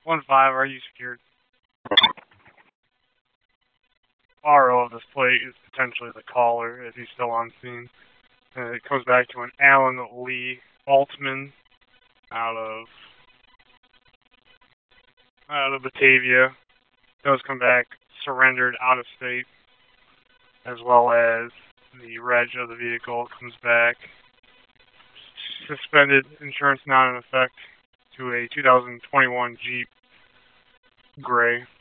1-5, are you secured? RO of this plate is potentially the caller if he's still on scene. And it comes back to an Alan Lee Altman out of Batavia. Does come back surrendered out of state, as well as the reg of the vehicle comes back suspended, insurance not in effect, to a 2021 Jeep Gray.